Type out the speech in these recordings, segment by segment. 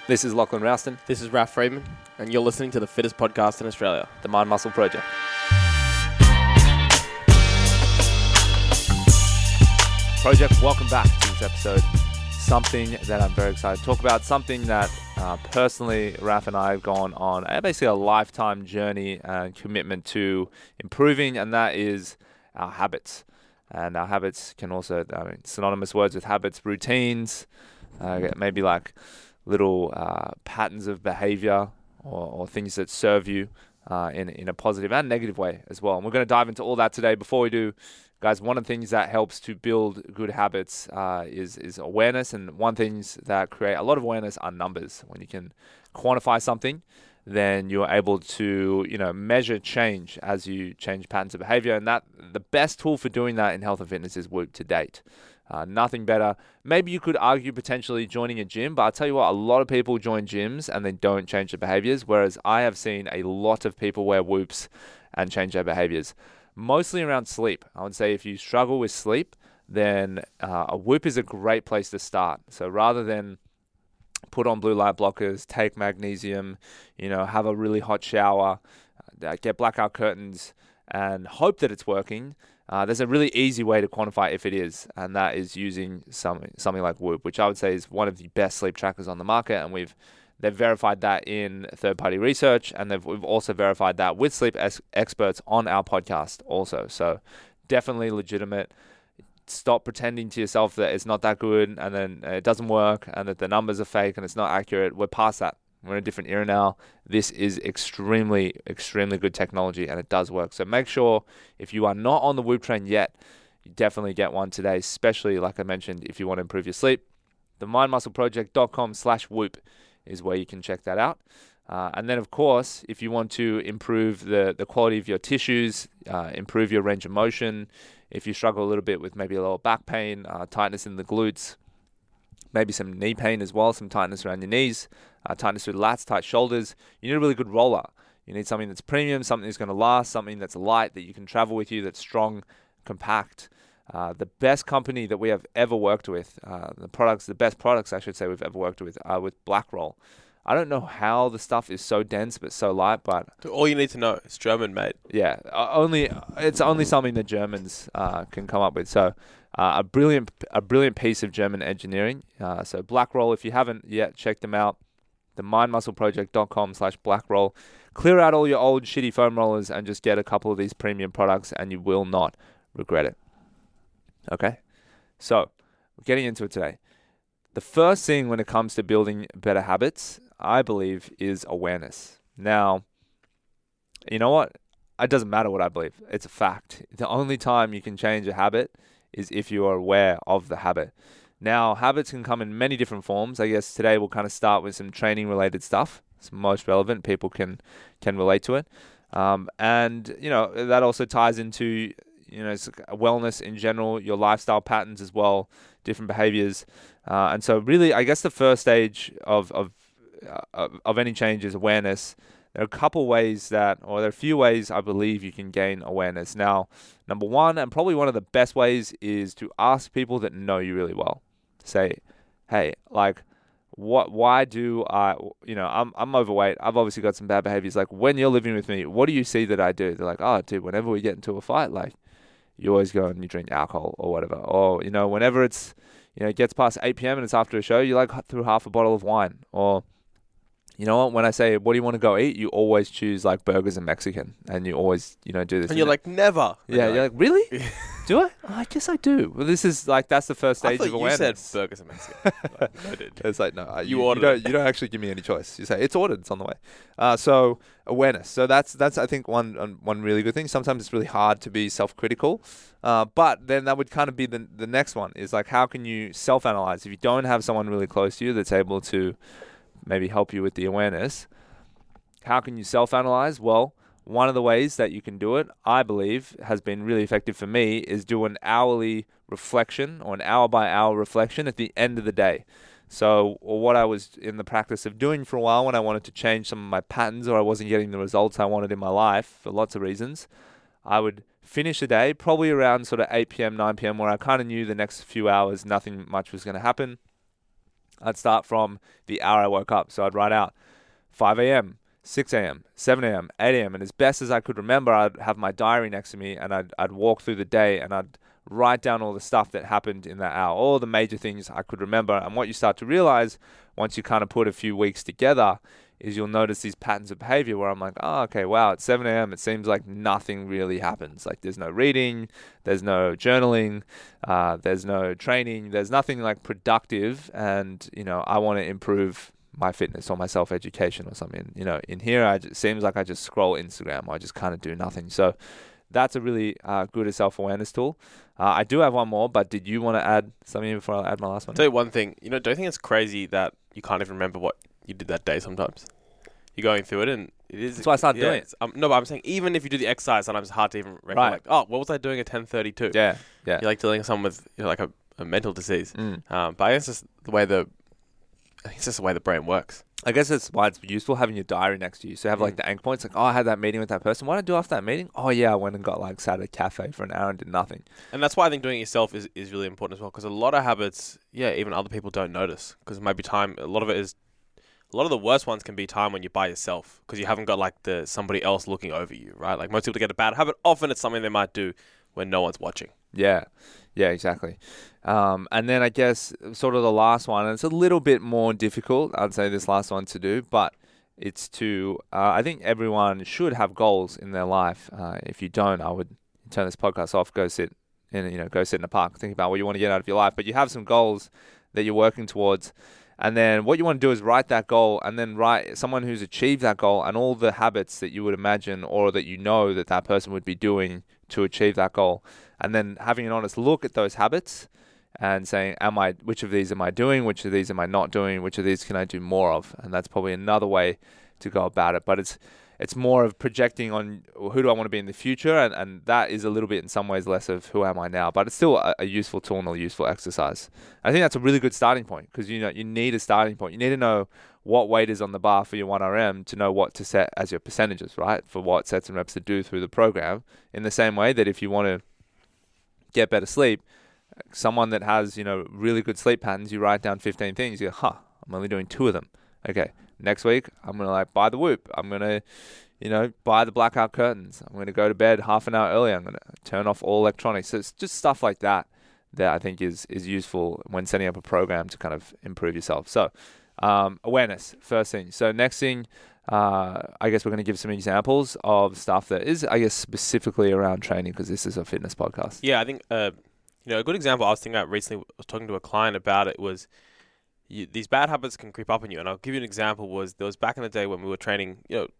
This is Lachlan Rouston, This is Raf Freeman, and you're listening to the fittest podcast in Australia. the Mind Muscle Project. Project, welcome back to this episode. Something that I'm very excited to talk about, something that personally Raf and I have gone on basically a lifetime journey and commitment to improving, and that is our habits. And our habits can also, synonymous words with habits, routines, maybe like little patterns of behavior or things that serve you in a positive and negative way as well. And we're going to dive into all that today. Before we do, guys, one of the things that helps to build good habits is awareness. And one things that create a lot of awareness are numbers. When you can quantify something, then you're able to, measure change as you change patterns of behavior. And that the best tool for doing that in health and fitness is Whoop to date. Nothing better. Maybe you could argue potentially joining a gym, but I'll tell you what, a lot of people join gyms and they don't change their behaviors, whereas I have seen a lot of people wear Whoops and change their behaviors. Mostly around sleep. I would say if you struggle with sleep, then a Whoop is a great place to start. So rather than put on blue light blockers, take magnesium, have a really hot shower, get blackout curtains, and hope that it's working, there's a really easy way to quantify if it is, and that is using something like Whoop, which I would say is one of the best sleep trackers on the market, and they've verified that in third-party research, and we've also verified that with sleep experts on our podcast also. So definitely legitimate. Stop pretending to yourself that it's not that good and then it doesn't work and that the numbers are fake and it's not accurate. We're past that. We're in a different era now. This is extremely, extremely good technology and it does work. So make sure if you are not on the Whoop train yet, you definitely get one today, especially like I mentioned, if you want to improve your sleep. The mindmuscleproject.com/Whoop is where you can check that out. And then, of course, if you want to improve the quality of your tissues, improve your range of motion, if you struggle a little bit with maybe a lower back pain, tightness in the glutes, maybe some knee pain as well, some tightness around your knees, tightness with lats, tight shoulders, you need a really good roller. You need something that's premium, something that's going to last, something that's light, that you can travel with you, that's strong, compact. The best company that we have ever worked with, the best products I should say we've ever worked with, are with Blackroll. I don't know how the stuff is so dense but so light, but All you need to know is German, mate. yeah, it's only something that Germans can come up with. So a brilliant piece of German engineering. So Blackroll, if you haven't yet checked them out, the mindmuscleproject.com/Blackroll. Clear out all your old shitty foam rollers and just get a couple of these premium products, and you will not regret it. Okay, so we're getting into it today. The first thing when it comes to building better habits, I believe, is awareness. Now, you know what? It doesn't matter what I believe. It's a fact. The only time you can change a habit is if you are aware of the habit. Now, habits can come in many different forms. I guess today we'll kind of start with some training-related stuff. It's most relevant. People can relate to it. And, that also ties into wellness in general, your lifestyle patterns as well, different behaviors. And so really, I guess the first stage of any change is awareness. There are a few ways I believe you can gain awareness. Now, number one, and probably one of the best ways, is to ask people that know you really well. Say, hey, why do I'm overweight. I've obviously got some bad behaviors. Like, when you're living with me, what do you see that I do? They're like, oh, dude, whenever we get into a fight, you always go and you drink alcohol or whatever. Or, whenever it gets past 8 p.m. and it's after a show, you through half a bottle of wine. Or, when I say, what do you want to go eat? You always choose burgers and Mexican, and you always, do this. And you're like, never. Yeah, you're like, really? Do I? Oh, I guess I do. Well, this is that's the first stage of awareness. You said burgers and Mexican. No, dude. It's like, no, you ordered. You don't actually give me any choice. You say it's ordered. It's on the way. So awareness. So that's I think one really good thing. Sometimes it's really hard to be self-critical, but then that would kind of be the next one is how can you self-analyze if you don't have someone really close to you that's able to maybe help you with the awareness. How can you self-analyze? Well, one of the ways that you can do it, I believe, has been really effective for me, is do an hourly reflection or an hour-by-hour reflection at the end of the day. So what I was in the practice of doing for a while when I wanted to change some of my patterns or I wasn't getting the results I wanted in my life for lots of reasons, I would finish the day probably around sort of 8 p.m., 9 p.m., where I kind of knew the next few hours nothing much was going to happen. I'd start from the hour I woke up. So I'd write out 5 a.m., 6 a.m., 7 a.m., 8 a.m. And as best as I could remember, I'd have my diary next to me and I'd walk through the day and I'd write down all the stuff that happened in that hour, all the major things I could remember. And what you start to realize once you kind of put a few weeks together is you'll notice these patterns of behavior where I'm like, oh, okay, wow, at 7 a.m. it seems like nothing really happens. Like there's no reading, there's no journaling, there's no training, there's nothing like productive. And, I want to improve my fitness or my self-education or something. In here, it seems like I just scroll Instagram or I just kind of do nothing. So that's a really good self-awareness tool. I do have one more, but did you want to add something before I add my last one? I'll tell you one thing. Don't you think it's crazy that you can't even remember what you did that day sometimes? You're going through it and it is... That's why I started doing it. No, but I'm saying even if you do the exercise, sometimes it's hard to even remember. Right. Like, oh, what was I doing at 10:32? Yeah. You're like dealing with someone with like a mental disease. But I guess it's just the way the brain works. I guess that's why it's useful having your diary next to you. So have like the anchor points, like, oh, I had that meeting with that person. What did I do after that meeting? Oh yeah, I went and sat at a cafe for an hour and did nothing. And that's why I think doing it yourself is really important as well. Because a lot of habits, even other people don't notice. Because it might be time. A lot of the worst ones can be time when you're by yourself because you haven't got like somebody else looking over you, right? Like most people to get a bad habit, often it's something they might do when no one's watching. Yeah, exactly. And then I guess sort of the last one, and it's a little bit more difficult, I'd say this last one to do, but it's I think everyone should have goals in their life. If you don't, I would turn this podcast off, go sit in a park, think about what you want to get out of your life. But you have some goals that you're working towards. And then what you want to do is write that goal and then write someone who's achieved that goal and all the habits that you would imagine or that that person would be doing to achieve that goal. And then having an honest look at those habits and saying, which of these am I doing? Which of these am I not doing? Which of these can I do more of? And that's probably another way to go about it. But it's more of projecting on who do I want to be in the future, and that is a little bit in some ways less of who am I now, but it's still a useful tool and a useful exercise. I think that's a really good starting point because you need a starting point. You need to know what weight is on the bar for your 1RM to know what to set as your percentages, right? For what sets and reps to do through the program. In the same way that if you want to get better sleep, someone that has really good sleep patterns, you write down 15 things. You go, I'm only doing 2 of them. Okay. Next week, I'm going to buy the Whoop. I'm going to, buy the blackout curtains. I'm going to go to bed half an hour early. I'm going to turn off all electronics. So it's just stuff like that I think is useful when setting up a program to kind of improve yourself. So awareness, first thing. So next thing, I guess we're going to give some examples of stuff that is, I guess, specifically around training because this is a fitness podcast. Yeah, I think, a good example I was thinking about recently, I was talking to a client about it was, these bad habits can creep up on you. And I'll give you an example there was back in the day when we were training,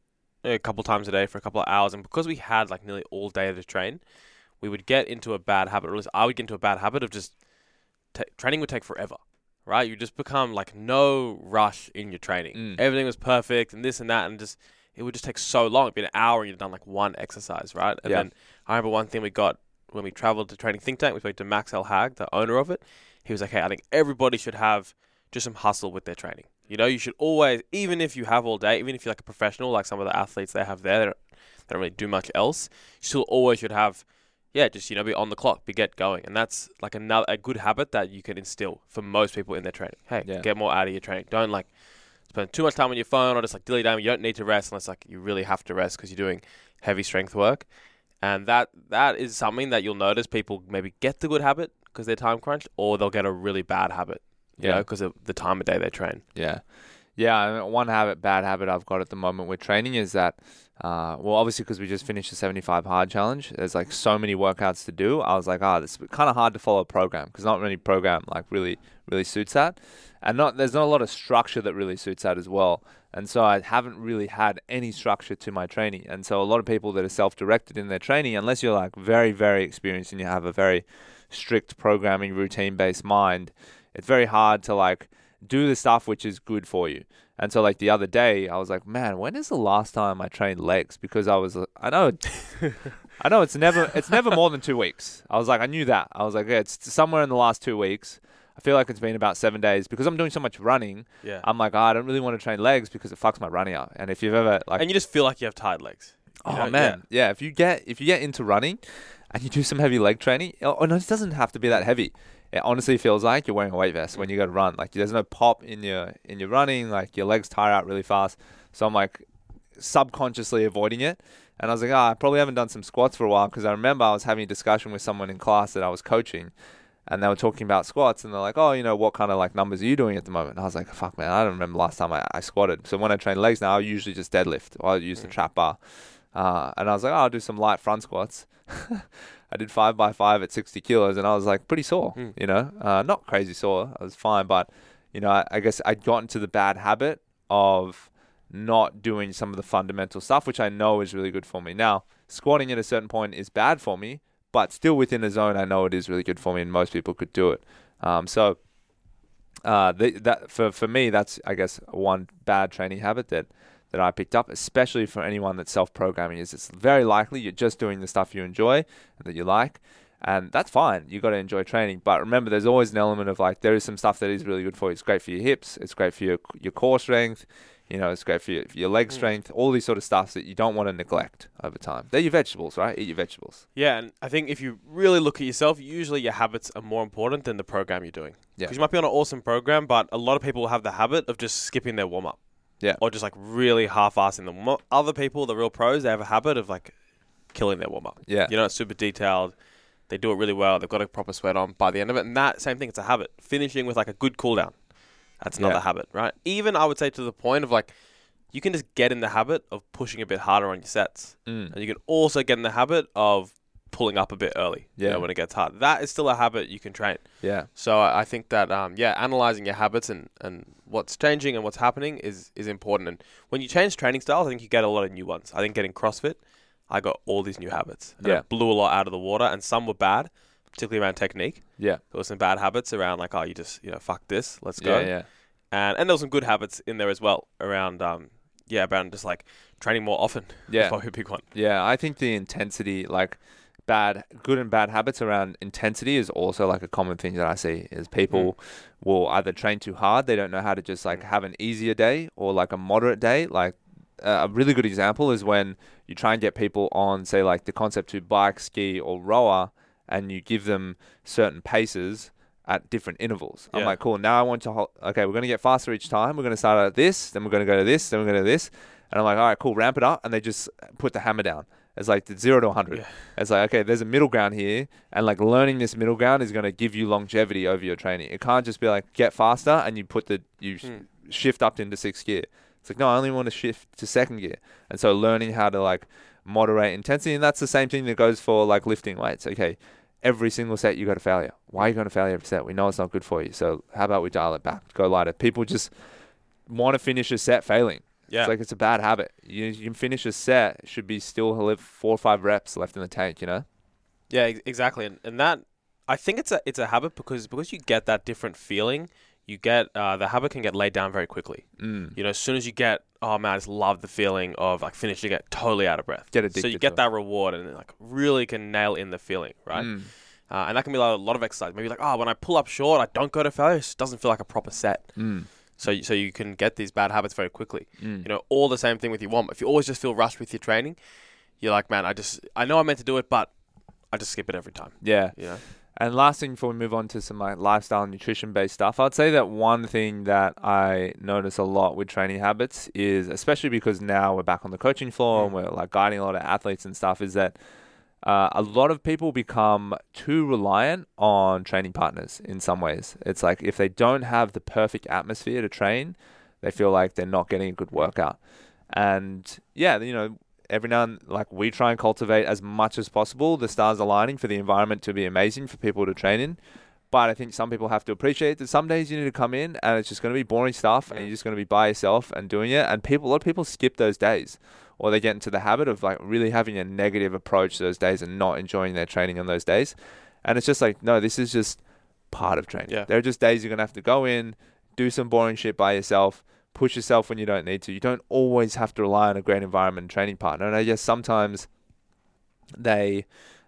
a couple times a day for a couple of hours. And because we had like nearly all day to train, we would get into a bad habit, or at least I would get into a bad habit of just training would take forever, right? You just become like no rush in your training. Everything was perfect and this and that. And it would just take so long. It'd be an hour and you'd done like one exercise, right? And then I remember one thing we got when we traveled to Training Think Tank, we spoke to Max L. Hag, the owner of it. He was like, hey, I think everybody should have just some hustle with their training. You should always, even if you have all day, even if you're like a professional, like some of the athletes they have there, they don't really do much else, you still always should have, just, be on the clock, get going. And that's like a good habit that you can instill for most people in their training. Hey, get more out of your training. Don't like spend too much time on your phone or just like dilly-dally. You don't need to rest unless like you really have to rest because you're doing heavy strength work. And that is something that you'll notice people maybe get the good habit because they're time crunched, or they'll get a really bad habit. Because of the time of day they train. Yeah. One bad habit I've got at the moment with training is that, obviously because we just finished the 75 hard challenge, there's like so many workouts to do. I was like, this is kind of hard to follow a program because not many program like really suits that, and there's not a lot of structure that really suits that as well. And so I haven't really had any structure to my training. And so a lot of people that are self-directed in their training, unless you're like very, very experienced and you have a very strict programming routine-based mind, it's very hard to like do the stuff which is good for you. And so like the other day I was like, man, when is the last time I trained legs? Because I know it's never more than 2 weeks. I was like, I knew that. I was like, it's somewhere in the last 2 weeks. I feel like it's been about 7 days because I'm doing so much running. Yeah. I'm like, I don't really want to train legs because it fucks my running up. And if you've ever like, and you just feel like you have tired legs. If you get into running and you do some heavy leg training, it doesn't have to be that heavy. it honestly feels like you're wearing a weight vest when you go to run. Like there's no pop in your running, like your legs tire out really fast. So I'm like subconsciously avoiding it. And I was like, I probably haven't done some squats for a while, because I remember I was having a discussion with someone in class that I was coaching, and they were talking about squats, and they're like, oh, what kind of like numbers are you doing at the moment? And I was like, fuck, man, I don't remember last time I squatted. So when I train legs now, I usually just deadlift, or I use the trap bar. And I was like, I'll do some light front squats. I did 5x5 at 60 kilos, and I was like pretty sore, not crazy sore. I was fine, but, I guess I got into the bad habit of not doing some of the fundamental stuff, which I know is really good for me. Now, squatting at a certain point is bad for me, but still within a zone, I know it is really good for me, and most people could do it. For me, that's, I guess, one bad training habit that I picked up, especially for anyone that's self-programming, is it's very likely you're just doing the stuff you enjoy and that you like, and that's fine. You got to enjoy training, but remember, there's always an element of like, there is some stuff that is really good for you. It's great for your hips. It's great for your core strength. It's great for your leg strength, all these sort of stuff that you don't want to neglect over time. They're your vegetables, right? Eat your vegetables. Yeah, and I think if you really look at yourself, usually your habits are more important than the program you're doing. Yeah. Because you might be on an awesome program, but a lot of people have the habit of just skipping their warm-up. Yeah. Or just like really half-assing the warm-up. Other people, the real pros, they have a habit of like killing their warm-up. Yeah. It's super detailed. They do it really well. They've got a proper sweat on by the end of it. And that same thing, it's a habit. Finishing with like a good cool down. That's another habit, right? Even I would say to the point of like, you can just get in the habit of pushing a bit harder on your sets. And you can also get in the habit of pulling up a bit early when it gets hard. That is still a habit you can train. Yeah. So I think that, analyzing your habits and what's changing and what's happening is important. And when you change training styles, I think you get a lot of new ones. I think getting CrossFit, I got all these new habits. And I blew a lot out of the water, and some were bad, particularly around technique. Yeah. There were some bad habits around like, you just, fuck this, let's go. Yeah. And there were some good habits in there as well around, about just like training more often. Yeah. That's probably a big one. Yeah, I think the intensity, like good and bad habits around intensity is also like a common thing that I see is people will either train too hard. They don't know how to just like have an easier day or like a moderate day. Like a really good example is when you try and get people on, say, like the Concept 2 bike, ski or rower, and you give them certain paces at different intervals. I'm like, cool, now I want to we're going to get faster each time. We're going to start at this, then we're going to go to this, then we're going to this. And I'm like, all right, cool, ramp it up. And they just put the hammer down. It's like 0 to 100. Yeah. It's like, okay, there's a middle ground here. And like learning this middle ground is going to give you longevity over your training. It can't just be like, get faster and you put shift up into 6th gear. It's like, no, I only want to shift to 2nd gear. And so learning how to like moderate intensity. And that's the same thing that goes for like lifting weights. Okay. Every single set you got to failure. Why are you going to failure every set? We know it's not good for you. So how about we dial it back? Go lighter. People just want to finish a set failing. Yeah. It's like it's a bad habit. You can finish a set, should be still 4 or 5 reps left in the tank, Yeah, exactly. And that, I think it's a habit because you get that different feeling, you get, the habit can get laid down very quickly. As soon as you get, oh man, I just love the feeling of like finishing it totally out of breath. Get addicted. So you get that reward and like really can nail in the feeling, right? And that can be like a lot of exercise. Maybe like, when I pull up short, I don't go to failure. It just doesn't feel like a proper set. So you can get these bad habits very quickly. All the same thing with your warm-up. If you always just feel rushed with your training, you're like, man, I know I meant to do it, but I just skip it every time. Yeah. And last thing before we move on to some like lifestyle and nutrition-based stuff, I'd say that one thing that I notice a lot with training habits is, especially because now we're back on the coaching floor and we're like guiding a lot of athletes and stuff, is that a lot of people become too reliant on training partners in some ways. It's like if they don't have the perfect atmosphere to train, they feel like they're not getting a good workout. And every now and like we try and cultivate as much as possible the stars aligning for the environment to be amazing for people to train in. But I think some people have to appreciate that some days you need to come in and it's just going to be boring stuff and you're just going to be by yourself and doing it. And a lot of people skip those days, or they get into the habit of like really having a negative approach to those days and not enjoying their training on those days. And it's just like, no, this is just part of training. Yeah. There are just days you're going to have to go in, do some boring shit by yourself, push yourself when you don't need to. You don't always have to rely on a great environment and training partner. And I guess sometimes they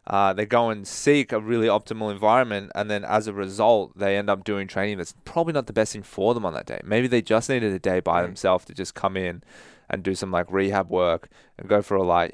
go and seek a really optimal environment, and then as a result, they end up doing training that's probably not the best thing for them on that day. Maybe they just needed a day by themselves to just come in and do some like rehab work and go for a light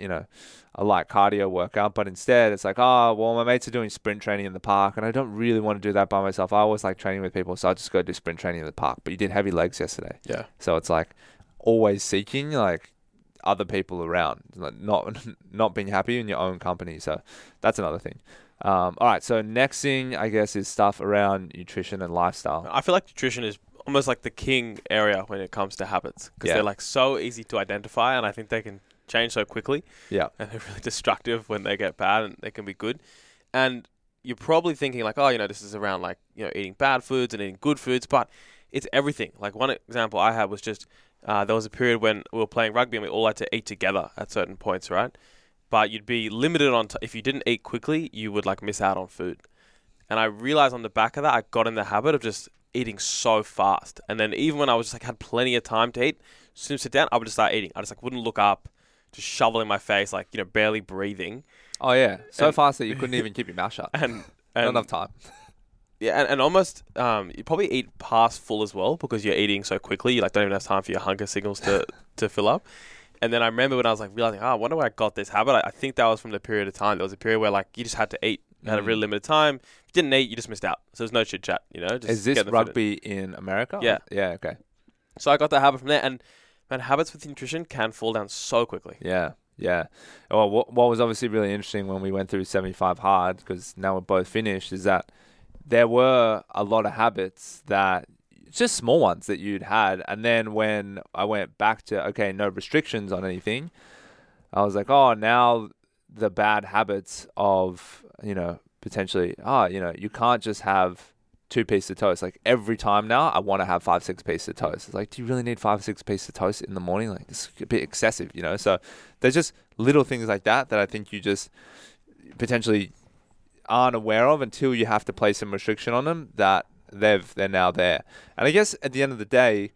cardio workout. But instead it's like, oh, well, my mates are doing sprint training in the park and I don't really want to do that by myself. I always like training with people, so I'll just go do sprint training in the park. But you did heavy legs yesterday. Yeah. So it's like always seeking like other people around, like not being happy in your own company. So that's another thing. All right. So next thing, I guess, is stuff around nutrition and lifestyle. I feel like nutrition is almost like the king area when it comes to habits because they're like so easy to identify, and I think they can change so quickly. Yeah. And they're really destructive when they get bad, and they can be good. And you're probably thinking like, oh, this is around like, eating bad foods and eating good foods, but it's everything. Like one example I had was just, there was a period when we were playing rugby and we all had to eat together at certain points, right? But you'd be limited on, if you didn't eat quickly, you would like miss out on food. And I realized on the back of that, I got in the habit of just eating so fast. And then even when I was just like, had plenty of time to eat, as soon as I sit down, I would just start eating. I just like wouldn't look up, just shovel in my face, like, barely breathing. Oh yeah. So fast that you couldn't even keep your mouth shut. And not enough time. Yeah, and almost you probably eat past full as well because you're eating so quickly. You like don't even have time for your hunger signals to fill up. And then I remember when I was like realizing, I wonder where I got this habit. I think that was from the period of time. There was a period where like you just had to eat. You had a really limited time. If you didn't eat, you just missed out. So there's no chit chat. Just is this rugby in America? Yeah. Yeah. Okay. So I got that habit from there, and man, habits with nutrition can fall down so quickly. Yeah. Yeah. Well, what was obviously really interesting when we went through 75 hard, because now we're both finished, is that there were a lot of habits that just small ones that you'd had. And then when I went back to, okay, no restrictions on anything, I was like, oh, now the bad habits of, potentially, you can't just have 2 pieces of toast. Like every time now I want to have 5-6 pieces of toast. It's like, do you really need 5-6 pieces of toast in the morning? Like it's a bit excessive, So there's just little things like that I think you just potentially aren't aware of until you have to place some restriction on them, that they're now there. And I guess at the end of the day,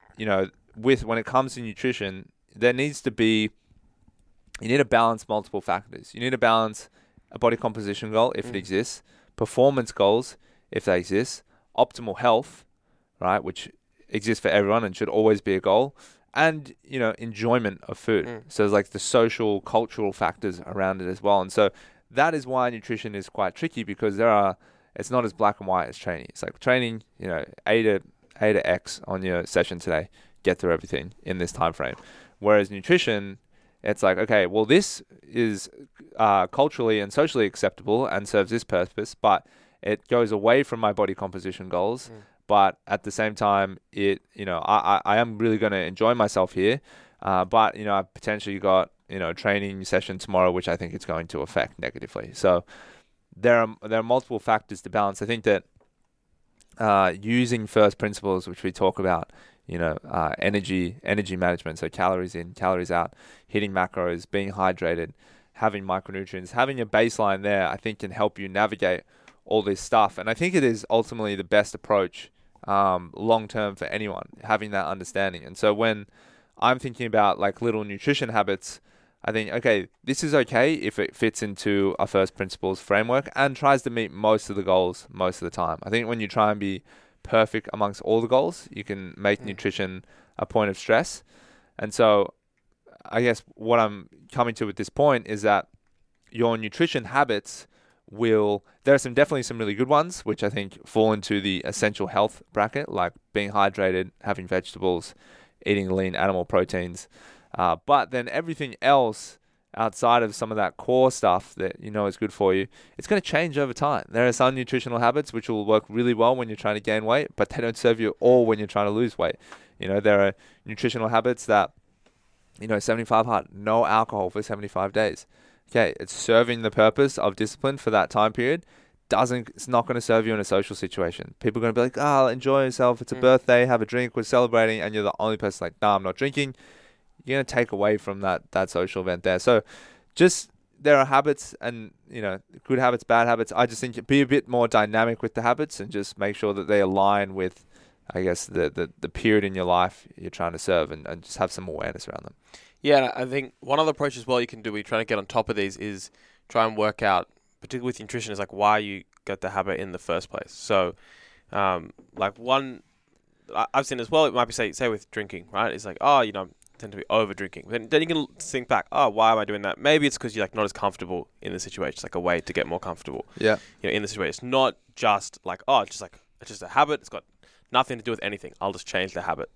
when it comes to nutrition, there needs to be, you need to balance multiple factors. You need to balance a body composition goal if it exists, performance goals if they exist, optimal health, right, which exists for everyone and should always be a goal, and enjoyment of food. So there's like the social, cultural factors around it as well. And so that is why nutrition is quite tricky, because it's not as black and white as training. It's like training, A to X on your session today, get through everything in this time frame. Whereas nutrition, it's like, okay, well, this is culturally and socially acceptable and serves this purpose, but it goes away from my body composition goals. But at the same time, I am really going to enjoy myself here. But I've potentially got, training session tomorrow, which I think it's going to affect negatively. So there are multiple factors to balance. I think that using first principles, which we talk about, energy management, so calories in, calories out, hitting macros, being hydrated, having micronutrients, having a baseline there, I think can help you navigate all this stuff. And I think it is ultimately the best approach long term for anyone, having that understanding. And so when I'm thinking about like little nutrition habits, I think, okay, this is okay if it fits into a first principles framework and tries to meet most of the goals most of the time. I think when you try and be perfect amongst all the goals, you can make nutrition a point of stress. And so I guess what I'm coming to with this point is that your nutrition habits there are definitely some really good ones, which I think fall into the essential health bracket, like being hydrated, having vegetables, eating lean animal proteins. But then everything else outside of some of that core stuff that is good for you, it's going to change over time. There are some nutritional habits which will work really well when you're trying to gain weight, but they don't serve you at all when you're trying to lose weight. There are nutritional habits that, 75 hard, no alcohol for 75 days. Okay, it's serving the purpose of discipline for that time period. It's not going to serve you in a social situation. People are going to be like, enjoy yourself. It's a birthday, have a drink, we're celebrating. And you're the only person like, I'm not drinking. You're going to take away from that social event there. So just, there are habits and, good habits, bad habits. I just think be a bit more dynamic with the habits and just make sure that they align with, I guess, the period in your life you're trying to serve, and just have some awareness around them. Yeah, I think one other approach as well you can do when you're trying to get on top of these is try and work out, particularly with nutrition, is like why you got the habit in the first place. So, like one I've seen as well, it might be say with drinking, right? It's like, tend to be over drinking. Then you can think back, oh, why am I doing that? Maybe it's because you're like not as comfortable in the situation. It's like a way to get more comfortable. Yeah. In the situation. It's not just like, oh, it's just a habit. It's got nothing to do with anything. I'll just change the habit,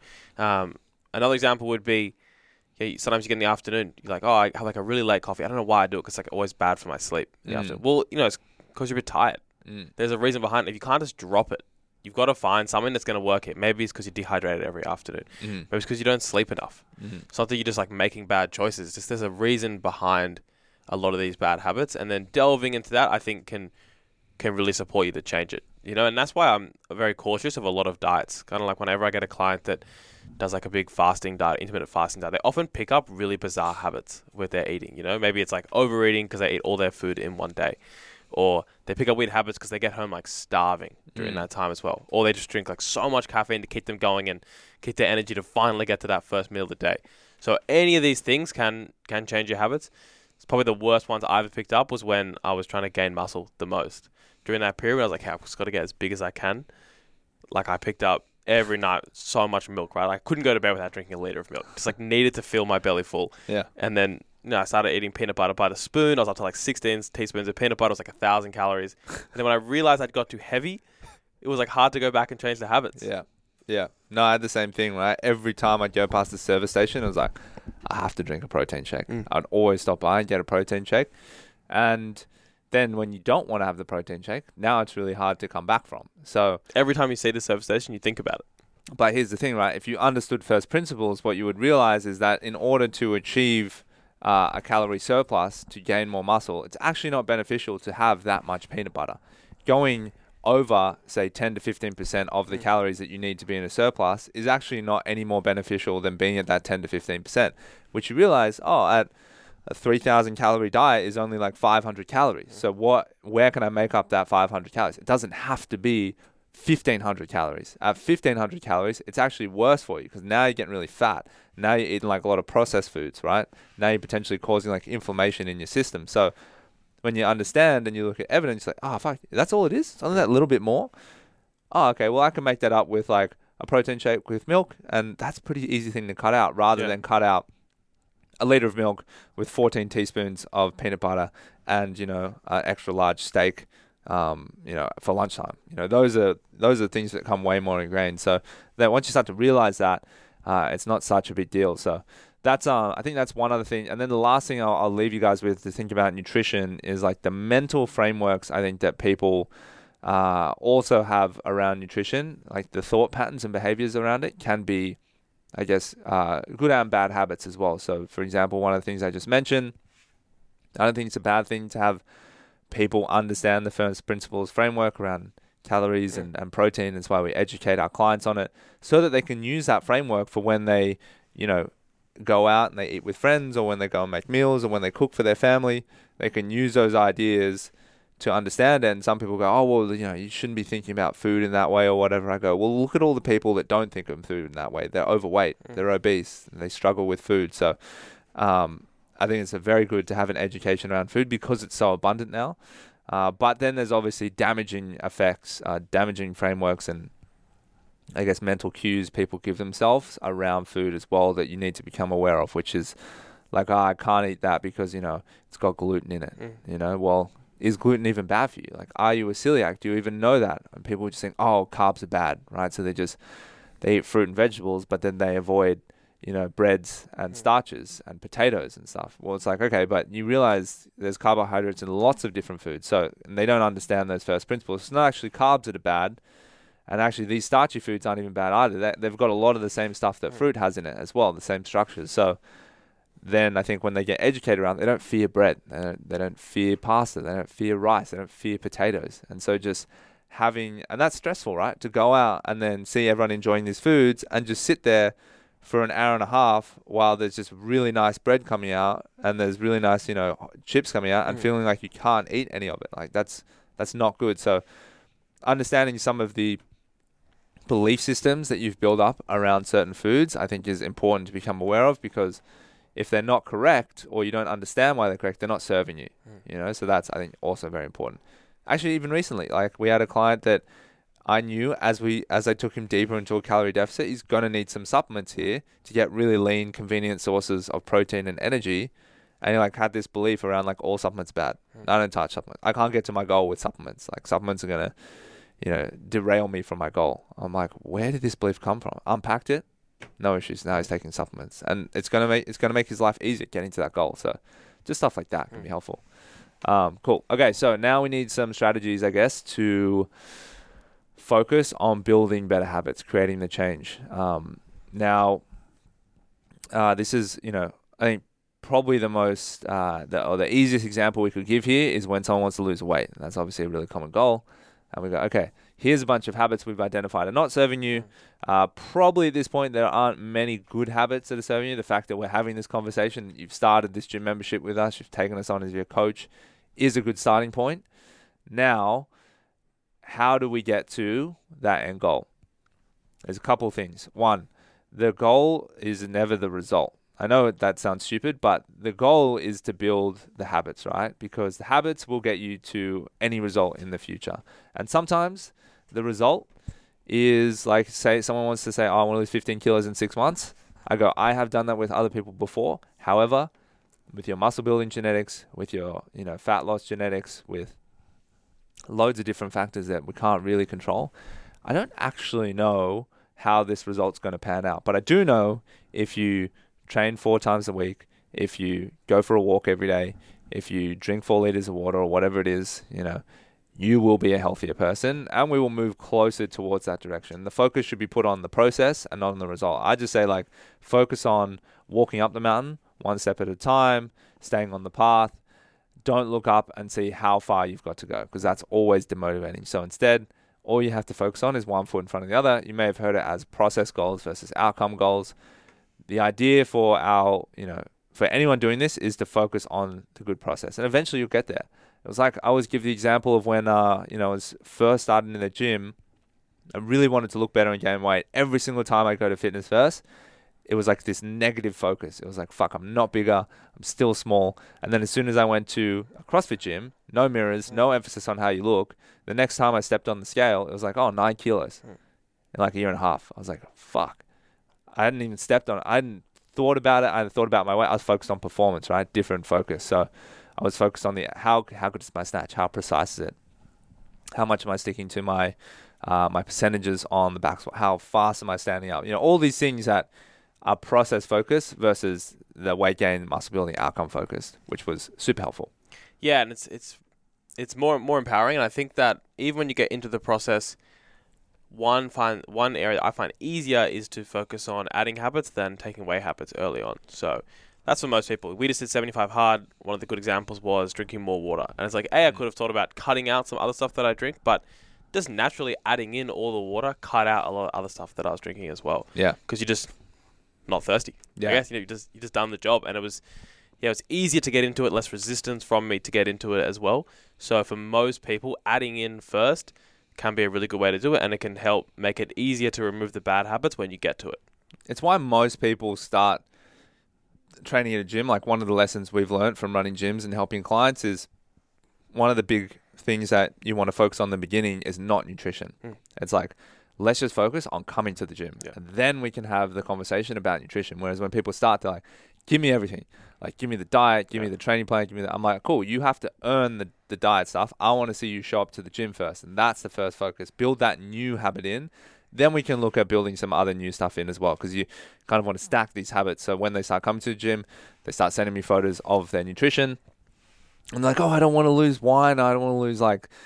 Another example would be, sometimes you get in the afternoon, you're like, oh, I have like a really late coffee. I don't know why I do it because it's like always bad for my sleep in the afternoon. Well, it's because you're a bit tired. There's a reason behind it. If you can't just drop it, you've got to find something that's going to work it. Maybe it's because you're dehydrated every afternoon. Maybe it's because you don't sleep enough. It's not that you're just like making bad choices. It's just there's a reason behind a lot of these bad habits. And then delving into that, I think can really support you to change it. And that's why I'm very cautious of a lot of diets. Kind of like whenever I get a client that does like a big fasting diet, intermittent fasting diet, they often pick up really bizarre habits with their eating. Maybe it's like overeating because they eat all their food in one day. Or they pick up weird habits because they get home like starving during that time as well. Or they just drink like so much caffeine to keep them going and keep their energy to finally get to that first meal of the day. So any of these things can change your habits. It's probably the worst ones I ever picked up was when I was trying to gain muscle the most. During that period, I was like, hey, I've just got to get as big as I can. Like I picked up every night so much milk, right? I couldn't go to bed without drinking a liter of milk. Just like needed to fill my belly full. Yeah. And then I started eating peanut butter by the spoon. I was up to like 16 teaspoons of peanut butter. It was like 1,000 calories. And then when I realized I'd got too heavy, it was like hard to go back and change the habits. Yeah. Yeah. No, I had the same thing, right? Every time I'd go past the service station, I was like, I have to drink a protein shake. I'd always stop by and get a protein shake. And then when you don't want to have the protein shake, now it's really hard to come back from. So every time you see the service station, you think about it. But here's the thing, right? If you understood first principles, what you would realize is that in order to achieve a calorie surplus to gain more muscle, it's actually not beneficial to have that much peanut butter. Going over, say, 10 to 15% of the calories that you need to be in a surplus is actually not any more beneficial than being at that 10 to 15%, which you realize, at a 3,000 calorie diet is only like 500 calories. So where can I make up that 500 calories? It doesn't have to be 1,500 calories. At 1,500 calories, it's actually worse for you because now you're getting really fat. Now you're eating like a lot of processed foods, right? Now you're potentially causing like inflammation in your system. So when you understand and you look at evidence, you're like, fuck, that's all it is? It's only that little bit more? Oh, okay, well, I can make that up with like a protein shake with milk, and that's a pretty easy thing to cut out rather than cut out a liter of milk with 14 teaspoons of peanut butter and, an extra large steak, for lunchtime. Those are things that come way more ingrained. So that once you start to realize that, it's not such a big deal. So that's, I think that's one other thing. And then the last thing I'll leave you guys with to think about nutrition is like the mental frameworks I think that people also have around nutrition, like the thought patterns and behaviors around it can be, I guess, good and bad habits as well. So for example, one of the things I just mentioned, I don't think it's a bad thing to have people understand the first principles framework around calories and protein. That's why we educate our clients on it so that they can use that framework for when they, go out and they eat with friends, or when they go and make meals, or when they cook for their family. They can use those ideas to understand it. And some people go, oh, well, you shouldn't be thinking about food in that way or whatever. I go, well, look at all the people that don't think of food in that way. They're overweight, they're obese, and they struggle with food. So I think it's very good to have an education around food because it's so abundant now. But then there's obviously damaging effects, damaging frameworks, and I guess mental cues people give themselves around food as well that you need to become aware of, which is like, I can't eat that because, it's got gluten in it. Well, is gluten even bad for you? Like, are you a celiac? Do you even know that? And people just think, carbs are bad, right? So they eat fruit and vegetables, but then they avoid, breads and starches and potatoes and stuff. Well, it's like, okay, but you realize there's carbohydrates in lots of different foods. So and they don't understand those first principles. It's not actually carbs that are bad. And actually, these starchy foods aren't even bad either. They've got a lot of the same stuff that fruit has in it as well, the same structures. So then I think when they get educated around it, they don't fear bread. They don't fear pasta. They don't fear rice. They don't fear potatoes. And so just having, and that's stressful, right? To go out and then see everyone enjoying these foods and just sit there for an hour and a half while there's just really nice bread coming out and there's really nice, chips coming out and feeling like you can't eat any of it. Like that's not good. So understanding some of the belief systems that you've built up around certain foods, I think is important to become aware of, because if they're not correct or you don't understand why they're correct, they're not serving you, so that's, I think, also very important. Actually, even recently, like we had a client that I knew as I took him deeper into a calorie deficit, he's going to need some supplements here to get really lean, convenient sources of protein and energy. And he like had this belief around like all supplements bad. I don't touch supplements. I can't get to my goal with supplements. Like supplements are going to, derail me from my goal. I'm like, where did this belief come from? Unpacked it. No issues. Now he's taking supplements, and it's gonna make his life easier getting to that goal. So, just stuff like that can be helpful. Cool. Okay, so now we need some strategies, I guess, to focus on building better habits, creating the change. Now, this is, I think probably the most the easiest example we could give here is when someone wants to lose weight. That's obviously a really common goal. And we go, okay, here's a bunch of habits we've identified are not serving you. Probably at this point, there aren't many good habits that are serving you. The fact that we're having this conversation, you've started this gym membership with us, you've taken us on as your coach, is a good starting point. Now, how do we get to that end goal? There's a couple of things. One, the goal is never the result. I know that sounds stupid, but the goal is to build the habits, right? Because the habits will get you to any result in the future. And sometimes the result is like, say someone wants to say, oh, I want to lose 15 kilos in 6 months. I go, I have done that with other people before. However, with your muscle building genetics, with your, fat loss genetics, with loads of different factors that we can't really control, I don't actually know how this result's going to pan out. But I do know if you train 4 times a week, if you go for a walk every day, if you drink 4 liters of water or whatever it is, you will be a healthier person, and we will move closer towards that direction. The focus should be put on the process and not on the result. I just say focus on walking up the mountain 1 step at a time, staying on the path. Don't look up and see how far you've got to go, because that's always demotivating. So instead, all you have to focus on is 1 foot in front of the other. You may have heard it as process goals versus outcome goals. The idea for for anyone doing this is to focus on the good process, and eventually you'll get there. It was like, I always give the example of when, I was first starting in the gym. I really wanted to look better and gain weight. Every single time I go to Fitness First, it was like this negative focus. It was like, fuck, I'm not bigger. I'm still small. And then as soon as I went to a CrossFit gym, no mirrors, no emphasis on how you look. The next time I stepped on the scale, it was like, 9 kilos in like a year and a half. I was like, fuck. I hadn't even stepped on it. I hadn't thought about it. I hadn't thought about my weight. I was focused on performance, right? Different focus. So I was focused on how good is my snatch? How precise is it? How much am I sticking to my my percentages on the back squat? How fast am I standing up? All these things that are process focused versus the weight gain, muscle building, outcome focused, which was super helpful. Yeah, and it's more empowering. And I think that even when you get into the process, one area I find easier is to focus on adding habits than taking away habits early on. So that's for most people. We just did 75 hard. One of the good examples was drinking more water. And it's like, I could have thought about cutting out some other stuff that I drink, but just naturally adding in all the water cut out a lot of other stuff that I was drinking as well. Yeah. Because you're just not thirsty. Yeah. I guess, you just done the job. And it was easier to get into it, less resistance from me to get into it as well. So for most people, adding in first can be a really good way to do it, and it can help make it easier to remove the bad habits when you get to it. It's why most people start training at a gym. Like, one of the lessons we've learned from running gyms and helping clients is one of the big things that you want to focus on in the beginning is not nutrition. It's like, let's just focus on coming to the gym. Yeah. And then we can have the conversation about nutrition. Whereas when people start, they're like, give me everything. Like, give me the diet, give me the training plan, I'm like, cool, you have to earn the diet stuff. I want to see you show up to the gym first. And that's the first focus. Build that new habit in. Then we can look at building some other new stuff in as well, because you kind of want to stack these habits. So when they start coming to the gym, they start sending me photos of their nutrition. And they're like, I don't want to lose wine. I don't want to lose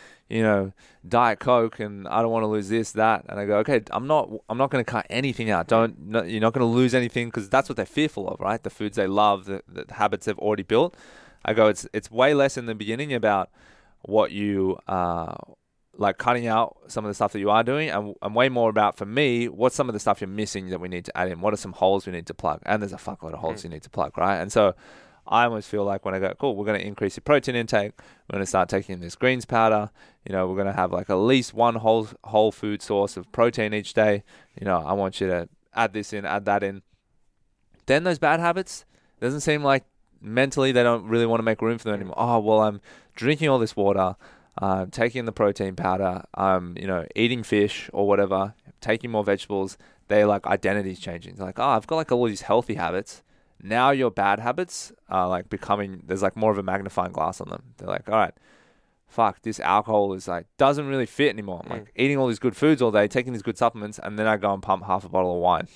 Diet Coke, and I don't want to lose this, that. And I go, okay, I'm not going to cut anything out. You're not going to lose anything, because that's what they're fearful of, right? The foods they love, the habits they've already built. I go, it's way less in the beginning about what you like cutting out some of the stuff that you are doing, and way more about, for me, what's some of the stuff you're missing that we need to add in? What are some holes we need to plug? And there's a fuckload of holes you need to plug, right? And so I almost feel like when I go, cool, we're going to increase your protein intake. We're going to start taking this greens powder. We're going to have like at least one whole food source of protein each day. I want you to add this in, add that in. Then those bad habits, it doesn't seem like mentally they don't really want to make room for them anymore. Oh, well, I'm drinking all this water. taking the protein powder, eating fish or whatever, taking more vegetables, they're like identity's changing. They're like, oh, I've got like all these healthy habits. Now your bad habits are like there's like more of a magnifying glass on them. They're like, all right, fuck, this alcohol is like, doesn't really fit anymore. I'm like eating all these good foods all day, taking these good supplements, and then I go and pump half a bottle of wine.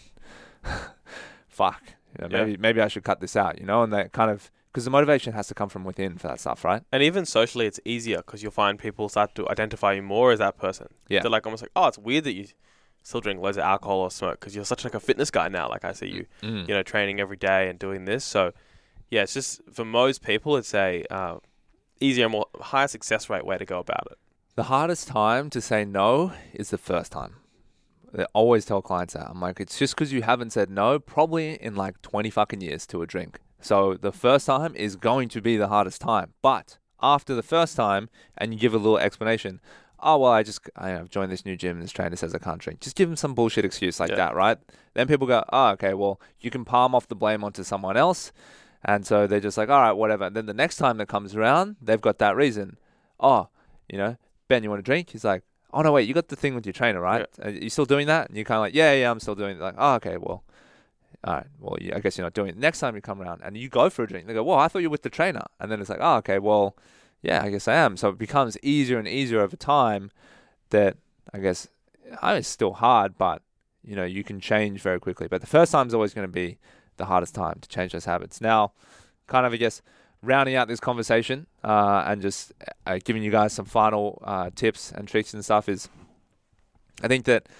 Fuck, maybe I should cut this out, and that kind of, because the motivation has to come from within for that stuff, right? And even socially, it's easier because you'll find people start to identify you more as that person. Yeah. They're like almost like, oh, it's weird that you still drink loads of alcohol or smoke because you're such like a fitness guy now. Like I see you, training every day and doing this. So, yeah, it's just for most people, it's a easier, more higher success rate way to go about it. The hardest time to say no is the first time. They always tell clients that. I'm like, it's just because you haven't said no probably in like 20 fucking years to a drink. So the first time is going to be the hardest time. But after the first time, and you give a little explanation, oh, well, I've joined this new gym and this trainer says I can't drink. Just give them some bullshit excuse like that, right? Then people go, oh, okay, well, you can palm off the blame onto someone else. And so they're just like, all right, whatever. And then the next time that comes around, they've got that reason. Oh, Ben, you want a drink? He's like, oh, no, wait, you got the thing with your trainer, right? Are you still doing that? And you're kind of like, yeah, I'm still doing it. Like, oh, okay, well, all right, well, I guess you're not doing it. Next time you come around and you go for a drink, they go, well, I thought you were with the trainer. And then it's like, oh, okay, well, yeah, I guess I am. So it becomes easier and easier over time that I guess, it's still hard, but, you can change very quickly. But the first time is always going to be the hardest time to change those habits. Now, kind of, I guess, rounding out this conversation and just giving you guys some final tips and tricks and stuff is, I think that,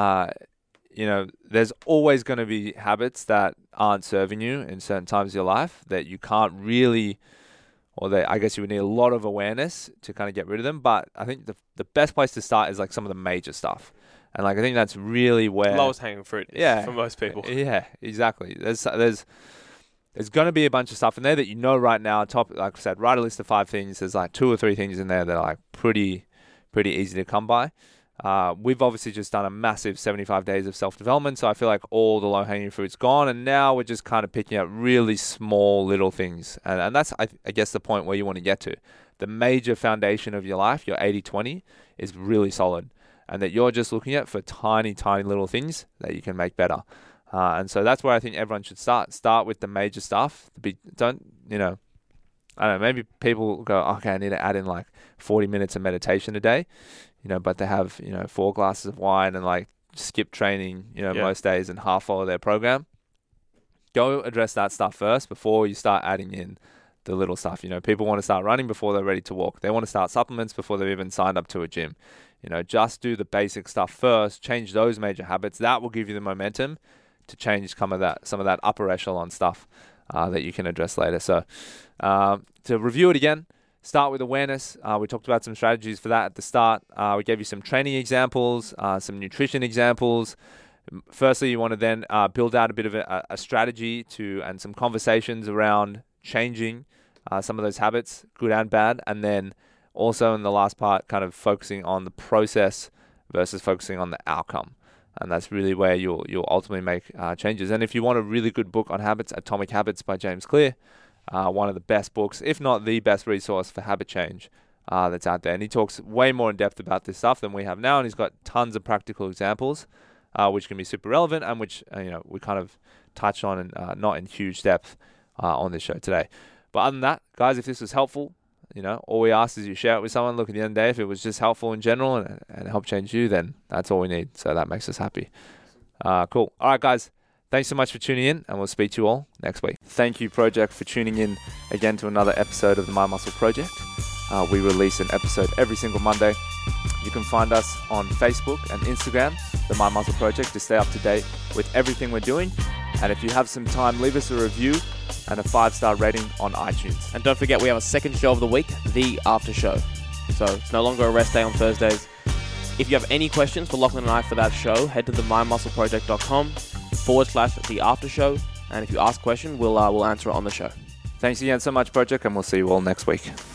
there's always going to be habits that aren't serving you in certain times of your life that you can't really, I guess you would need a lot of awareness to kind of get rid of them. But I think the best place to start is like some of the major stuff. And like, I think that's really where lowest hanging fruit for most people. Yeah, exactly. There's going to be a bunch of stuff in there that right now, like I said, write a list of 5 things. There's like 2 or 3 things in there that are like pretty easy to come by. We've obviously just done a massive 75 days of self-development, so I feel like all the low-hanging fruit's gone, and now we're just kind of picking up really small little things. And that's, I guess, the point where you want to get to. The major foundation of your life, your 80-20, is really solid, and that you're just looking at for tiny, tiny little things that you can make better. And so that's where I think everyone should start. Start with the major stuff. I don't know, maybe people go, okay, I need to add in like 40 minutes of meditation a day, but they have, 4 glasses of wine and like skip training, most days and half follow their program. Go address that stuff first before you start adding in the little stuff. People want to start running before they're ready to walk. They want to start supplements before they've even signed up to a gym. Just do the basic stuff first, change those major habits. That will give you the momentum to change some of that upper echelon stuff that you can address later. So to review it again, start with awareness. We talked about some strategies for that at the start. We gave you some training examples, some nutrition examples. Firstly, you want to then build out a bit of a strategy and some conversations around changing some of those habits, good and bad. And then also in the last part, kind of focusing on the process versus focusing on the outcome. And that's really where you'll ultimately make changes. And if you want a really good book on habits, Atomic Habits by James Clear, one of the best books, if not the best resource for habit change that's out there. And he talks way more in depth about this stuff than we have now. And he's got tons of practical examples, which can be super relevant and which we kind of touched on and not in huge depth on this show today. But other than that, guys, if this was helpful, all we ask is you share it with someone. Look, at the end of the day, if it was just helpful in general and help change you, then that's all we need. So that makes us happy. Cool. All right, guys. Thanks so much for tuning in, and we'll speak to you all next week. Thank you, Project, for tuning in again to another episode of the Mind Muscle Project. We release an episode every single Monday. You can find us on Facebook and Instagram, the Mind Muscle Project, to stay up to date with everything we're doing. And if you have some time, leave us a review and a 5-star rating on iTunes. And don't forget, we have a second show of the week, The After Show. So it's no longer a rest day on Thursdays. If you have any questions for Lachlan and I for that show, head to themindmuscleproject.com/The After Show. And if you ask a question, we'll answer it on the show. Thanks again so much, Project, and we'll see you all next week.